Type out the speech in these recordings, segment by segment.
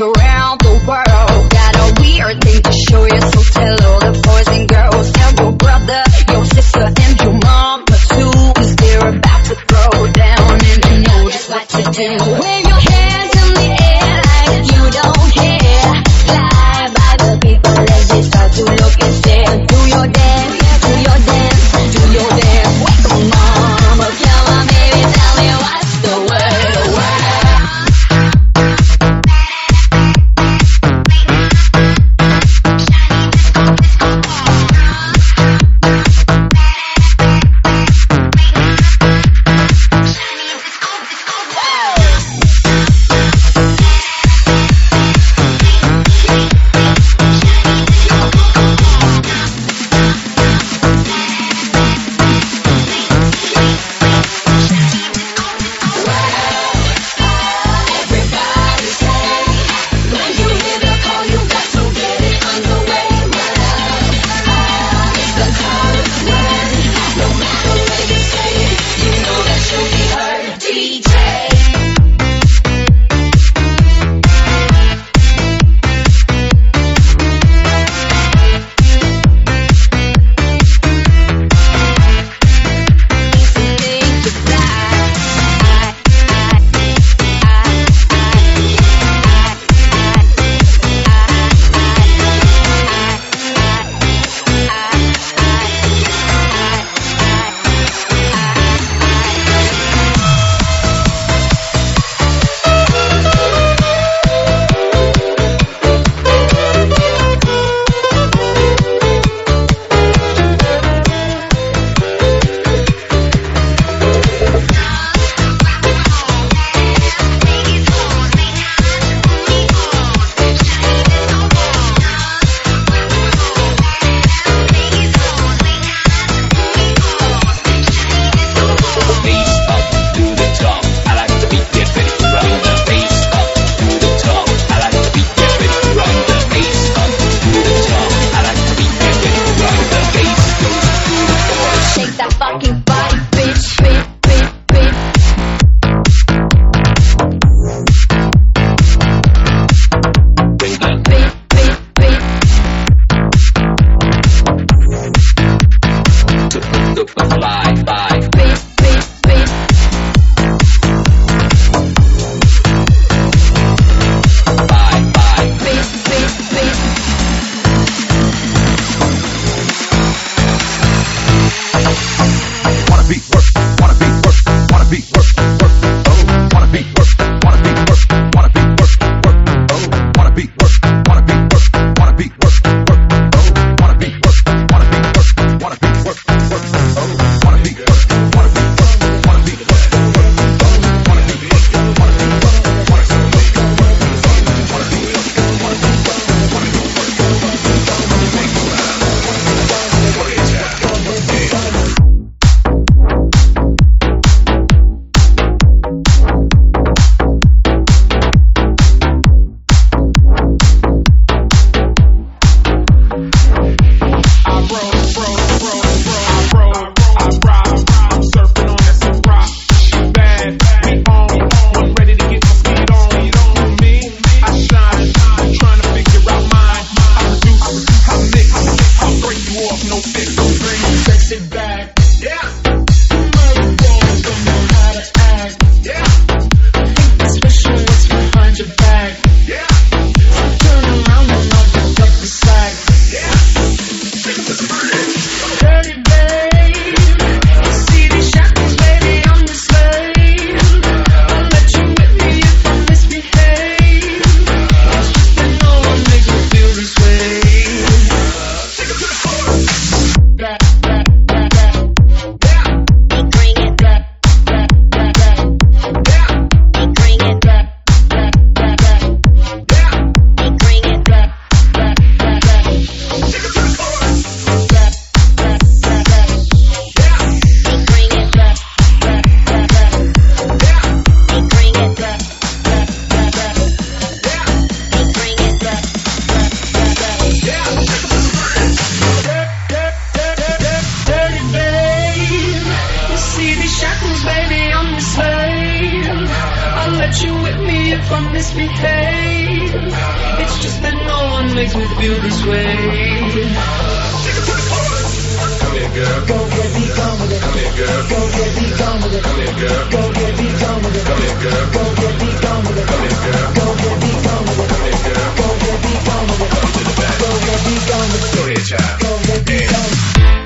around the world. Got a weird thing to show you, so tell all the boys and girls. Tell your brother, your sister, and your mama too, 'cause they're about to throw down and you know just what to do. Wave your hands in the air like you don't care. Fly by the people as they start to look and stare. Do your dance, do your dance, do your dance. Wake up, mama, come on, baby, tell me what's the word, the word. let you with me if I misbehave. It's just that no one makes me feel this way. Come here, girl. Go ahead, be gone with it. Come here, girl. Go ahead, be gone with it. Come here, girl. Go ahead, be gone with it. Come here, girl. Go ahead, be gone with it. Come here, girl. Go ahead, be gone with it. Come here, girl. Go ahead, be gone with it. Come to the back. Go ahead, be gone with it. Go ahead, child. Go ahead, be gone with it.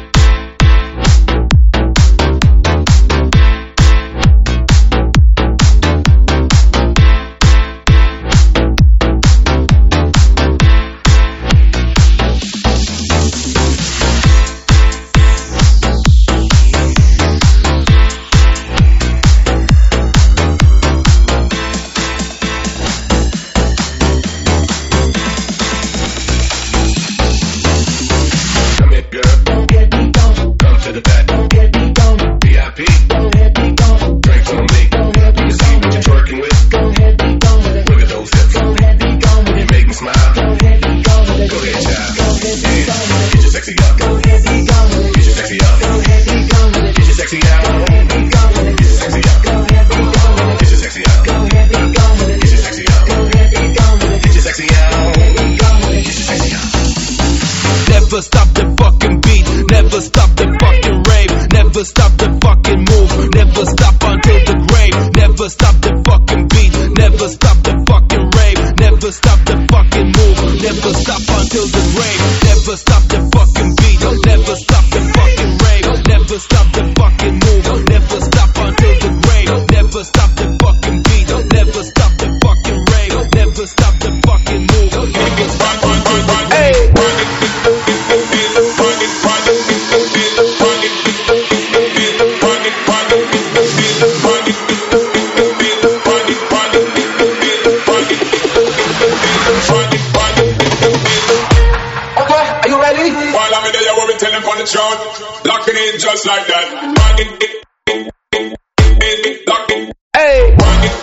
Never stop the fucking beat, never stop the fucking rave, never stop the fucking move, never stop until the grave. Never stop the fucking beat, never stop the fucking rave, never stop the fucking move, never stop until the grave. Never stop the fucking beat, never stop the fucking rave, never stop the fucking move, never stop until the grave. Never stop the fucking beat, never stop the fucking rave, never stop the fucking move, never stop until the grave. Locking in just like that. Hey.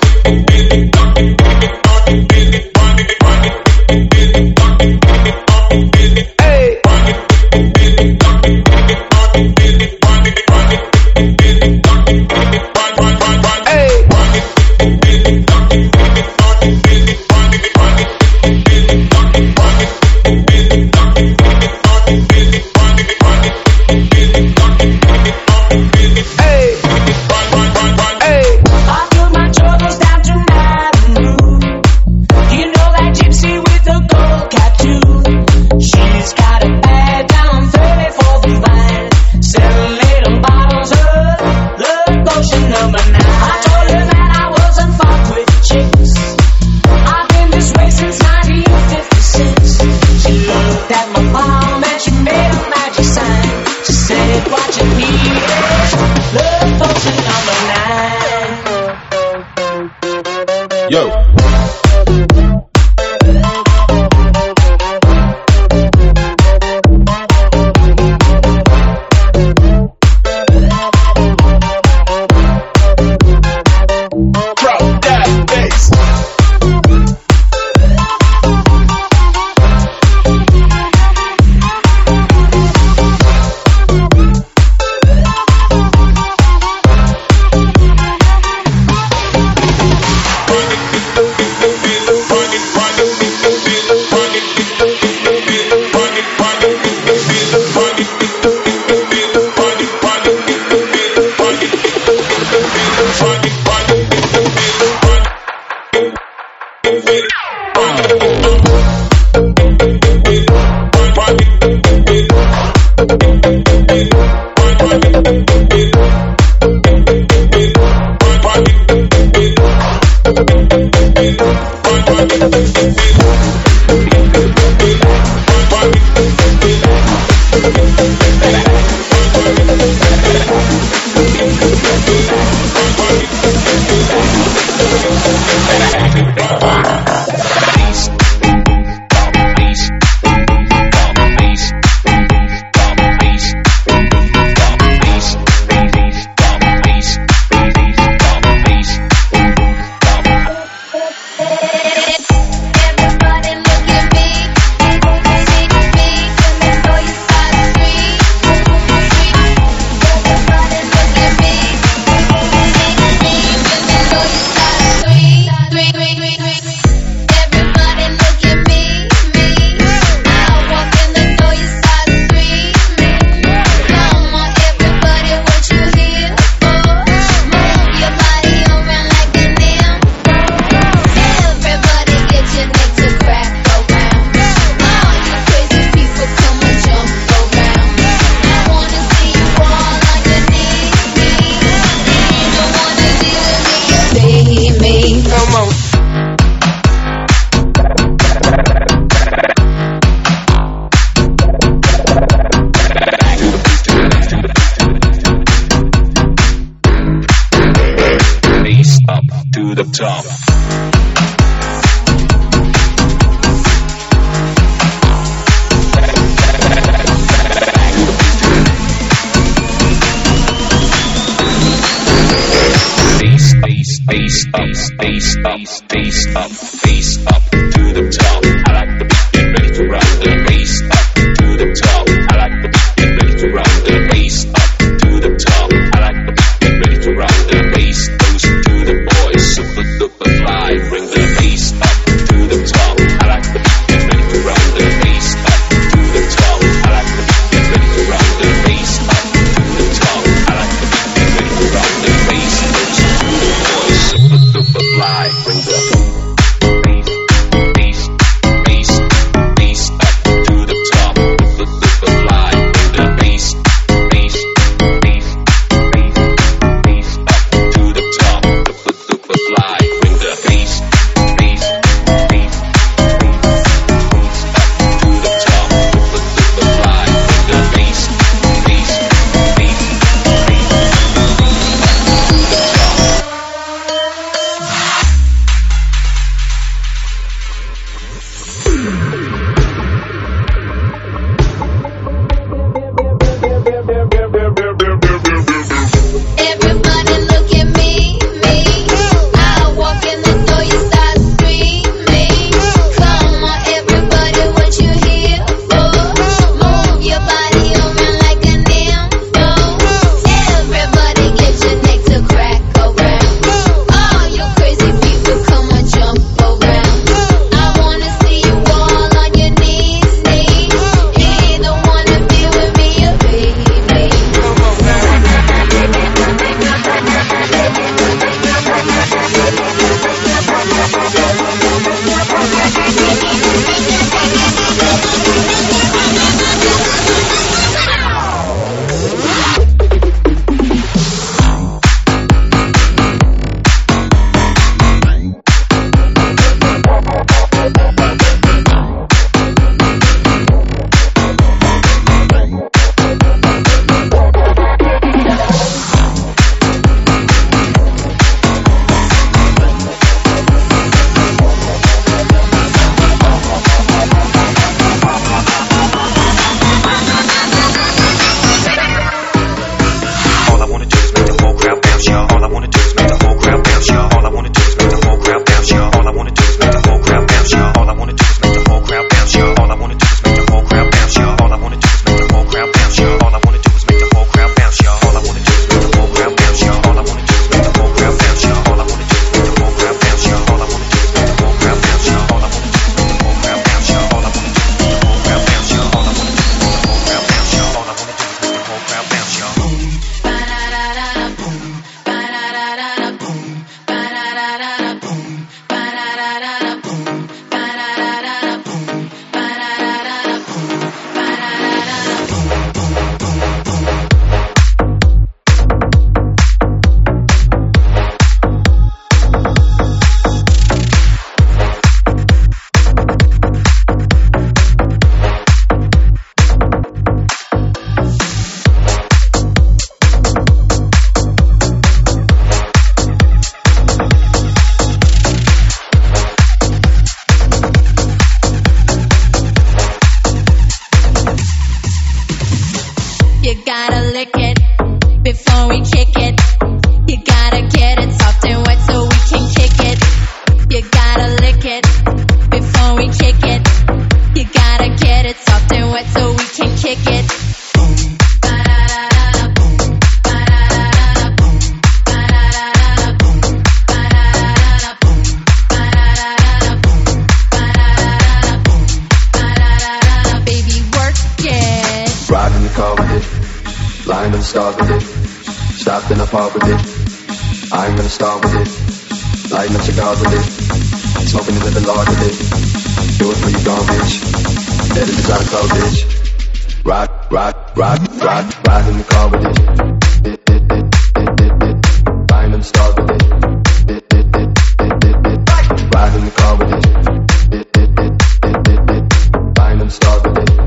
Yo. to the top. Bass up to the top. I like the beat, get ready to rock the bass up to the top. I like the beat, get ready to rock the bass up to the top. I like the beat, get ready to rock the bass. Goes to the boys, super duper fly. Bring the bass up to the top. I like the beat, get ready to rock the bass up to the top. I like the beat, get ready to rock the bass up to the top. I like the beat, get ready to rock the bass. Goes to the boys, super duper fly. Bring the Ride in the car with it. Buying them stars with it. Ride in the car with it. Buying them stars with it.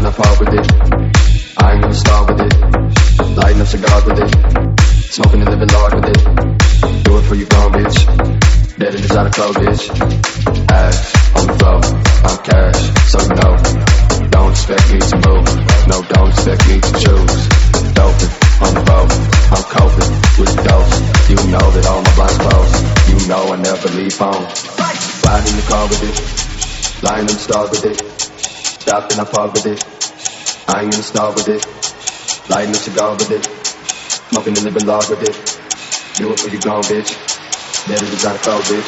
then I part with it. I ain't gonna start with it. Lighting up cigars with it. Smoking and living large with it. Do it for you gone, bitch. Dead in designer clothes, bitch. Ass on the floor, I'm cash, so you know. Don't expect me to move, no, don't expect me to choose. Doping on the road, I'm coping with the dose. You know that all my blinds closed. You know I never leave home. Riding in the car with it, lying in the stars with it. Stopped and I parked with it. I ain't gonna start with it. Lighting a cigar with it. Smoking and living large with it. Do it for you gone, bitch. Dead as designer clothes, bitch.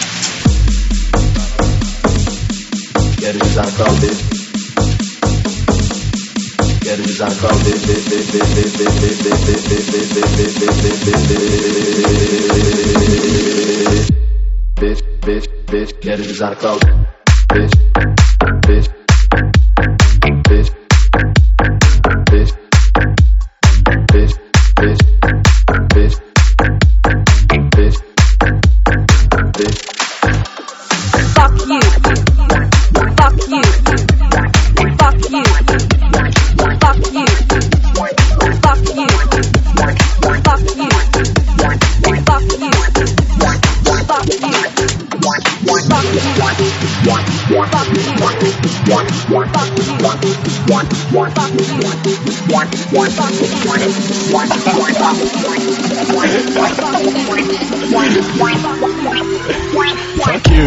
Dead as designer clothes, bitch. Dead as designer clothes, bitch. Bitch, bitch, bitch. Dead as designer clothes, bitch, bitch, bitch, bitch, bitch, bitch, bitch, bitch. Fuck you. Fuck you. Fuck you. Fuck you. Fuck you. Fuck you. Fuck you. Fuck you. Fuck you. Fuck you. Fuck you.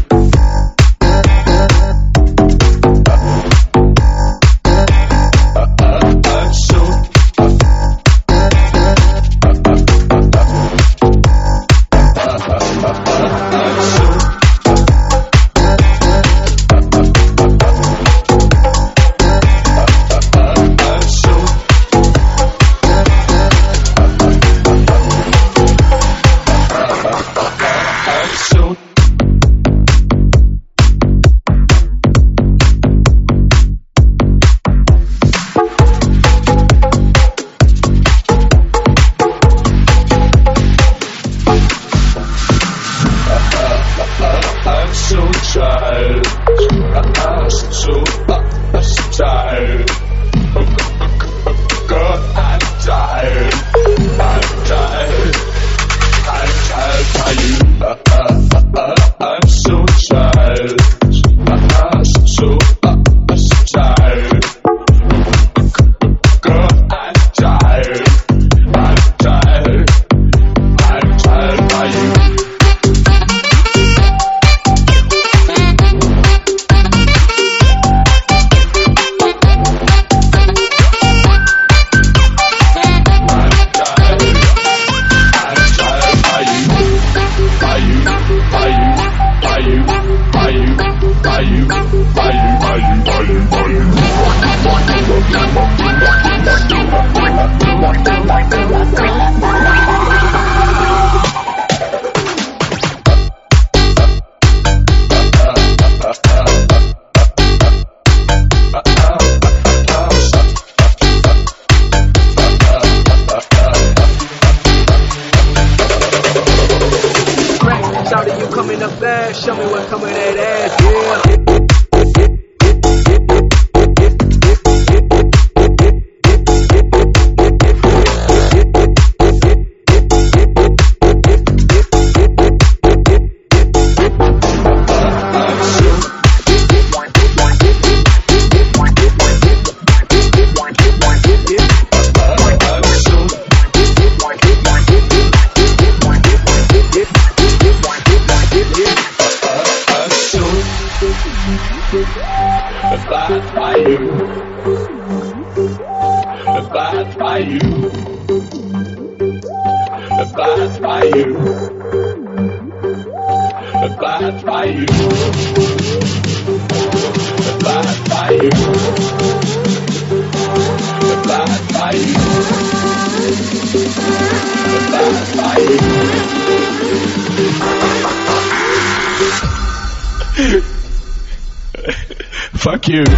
Show me what coming that ass, yeah. Fuck you.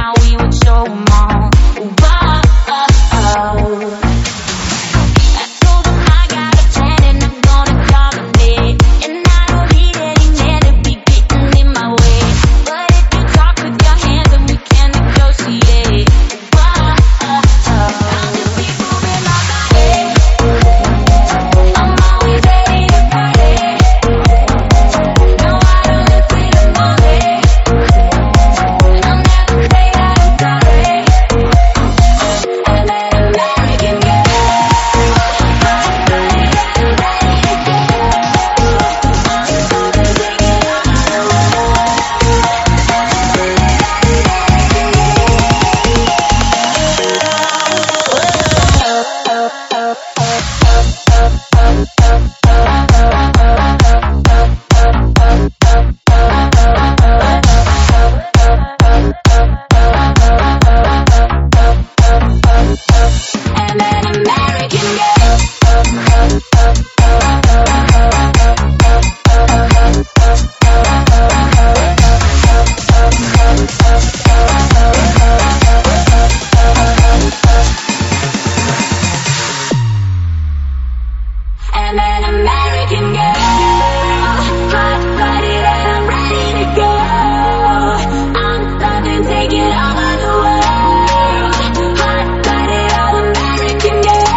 how we would show 'em all. Whoa. I told them I got a plan and I'm gonna dominate, and I don't need any man to be getting in my way. But if you talk with your hands, then we can negotiate. Whoa. I'll just keep moving my body. I'm always ready to party. No, I don't listen to money, and I'll never say that I'm sorry. I'm an American girl. I'm an American girl. I'm an American girl. Hot-blooded and I'm ready to go. I'm loving taking over the world. Hot-blooded, all-American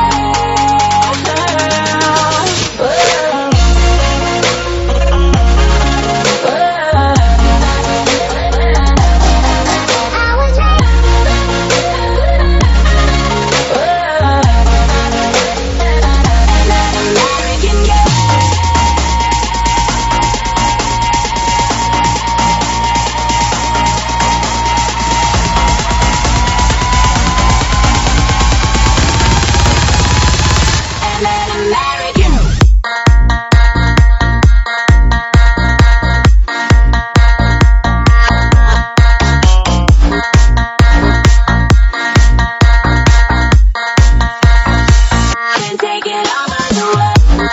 American girl. I'm an American. Been taking over the world.